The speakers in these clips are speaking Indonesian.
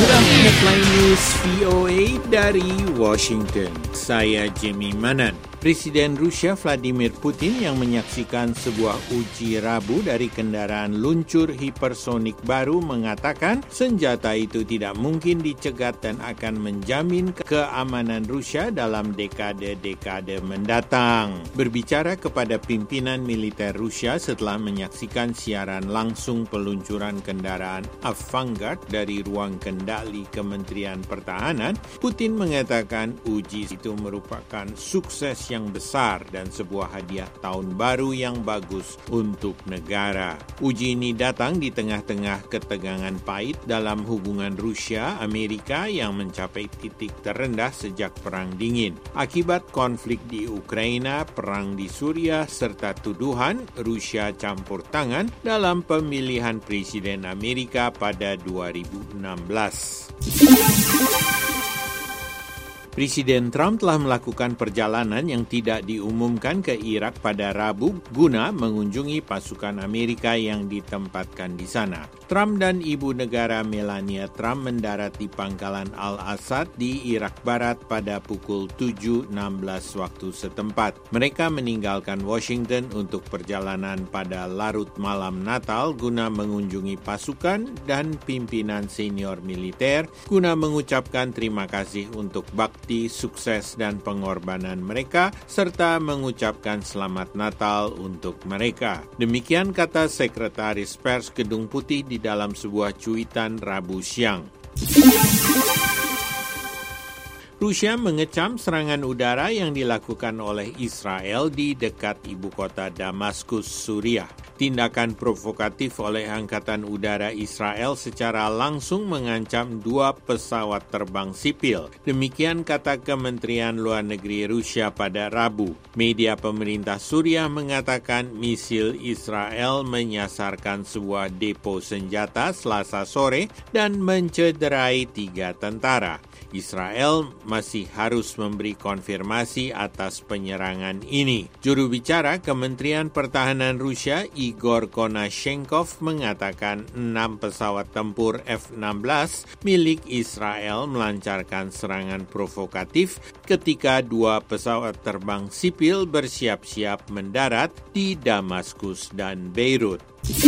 Inilah Headline News VOA dari Washington. Saya Jimmy Manan. Presiden Rusia Vladimir Putin yang menyaksikan sebuah uji Rabu dari kendaraan luncur hipersonik baru mengatakan senjata itu tidak mungkin dicegat dan akan menjamin keamanan Rusia dalam dekade-dekade mendatang. Berbicara kepada pimpinan militer Rusia setelah menyaksikan siaran langsung peluncuran kendaraan Avangard dari ruang kendali Kementerian Pertahanan, Putin mengatakan uji itu merupakan sukses yang besar dan sebuah hadiah tahun baru yang bagus untuk negara. Uji ini datang di tengah-tengah ketegangan pahit dalam hubungan Rusia-Amerika yang mencapai titik terendah sejak Perang Dingin. Akibat konflik di Ukraina, perang di Suriah, serta tuduhan Rusia campur tangan dalam pemilihan Presiden Amerika pada 2016. Presiden Trump telah melakukan perjalanan yang tidak diumumkan ke Irak pada Rabu guna mengunjungi pasukan Amerika yang ditempatkan di sana. Trump dan ibu negara Melania Trump mendarat di pangkalan Al-Assad di Irak Barat pada pukul 7.16 waktu setempat. Mereka meninggalkan Washington untuk perjalanan pada larut malam Natal guna mengunjungi pasukan dan pimpinan senior militer guna mengucapkan terima kasih untuk bakti, sukses dan pengorbanan mereka, serta mengucapkan selamat Natal untuk mereka. Demikian kata Sekretaris Pers Gedung Putih di dalam sebuah cuitan Rabu siang. Rusia mengecam serangan udara yang dilakukan oleh Israel di dekat ibu kota Damaskus, Suriah. Tindakan provokatif oleh Angkatan Udara Israel secara langsung mengancam 2 pesawat terbang sipil. Demikian kata Kementerian Luar Negeri Rusia pada Rabu. Media pemerintah Suriah mengatakan misil Israel menyasarkan sebuah depo senjata Selasa sore dan mencederai 3 tentara. Israel masih harus memberi konfirmasi atas penyerangan ini. Juru bicara Kementerian Pertahanan Rusia Igor Konashenkov mengatakan 6 pesawat tempur F-16 milik Israel melancarkan serangan provokatif ketika 2 pesawat terbang sipil bersiap-siap mendarat di Damaskus dan Beirut.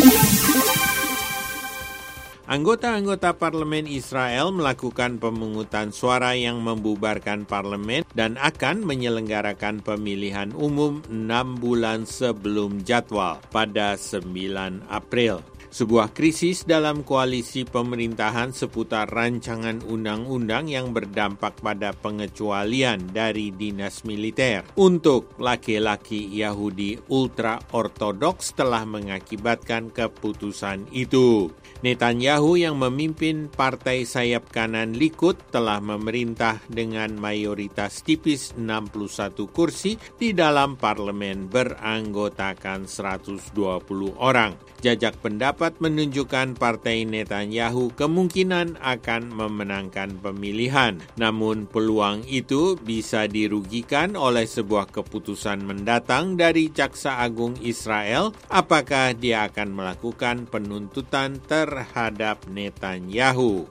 Anggota-anggota parlemen Israel melakukan pemungutan suara yang membubarkan parlemen dan akan menyelenggarakan pemilihan umum 6 bulan sebelum jadwal pada 9 April. Sebuah krisis dalam koalisi pemerintahan seputar rancangan undang-undang yang berdampak pada pengecualian dari dinas militer untuk laki-laki Yahudi ultra-ortodoks telah mengakibatkan keputusan itu. Netanyahu yang memimpin partai sayap kanan Likud telah memerintah dengan mayoritas tipis 61 kursi di dalam parlemen beranggotakan 120 orang. Jajak pendapat menunjukkan partai Netanyahu kemungkinan akan memenangkan pemilihan. Namun peluang itu bisa dirugikan oleh sebuah keputusan mendatang dari Jaksa Agung Israel apakah dia akan melakukan penuntutan terhadap Netanyahu.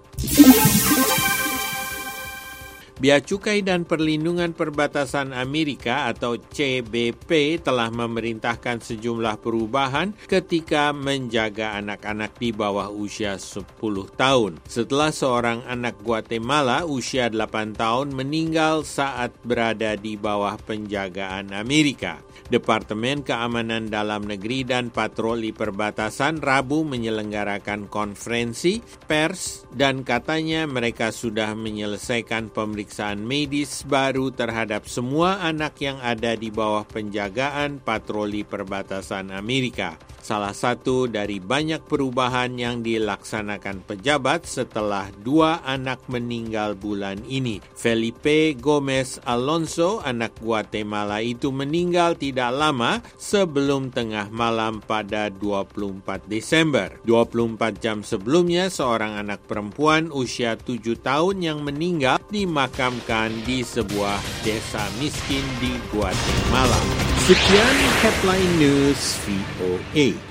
Bea Cukai dan Perlindungan Perbatasan Amerika atau CBP telah memerintahkan sejumlah perubahan ketika menjaga anak-anak di bawah usia 10 tahun. Setelah seorang anak Guatemala usia 8 tahun meninggal saat berada di bawah penjagaan Amerika. Departemen Keamanan Dalam Negeri dan Patroli Perbatasan Rabu menyelenggarakan konferensi pers dan katanya mereka sudah menyelesaikan pemeriksaan medis baru terhadap semua anak yang ada di bawah penjagaan patroli perbatasan Amerika. Salah satu dari banyak perubahan yang dilaksanakan pejabat setelah 2 anak meninggal bulan ini. Felipe Gomez Alonso, anak Guatemala itu meninggal tidak lama sebelum tengah malam pada 24 Desember. 24 jam sebelumnya, seorang anak perempuan usia 7 tahun yang meninggal dimakamkan di sebuah desa miskin di Guatemala. Sekian Headline News VOA.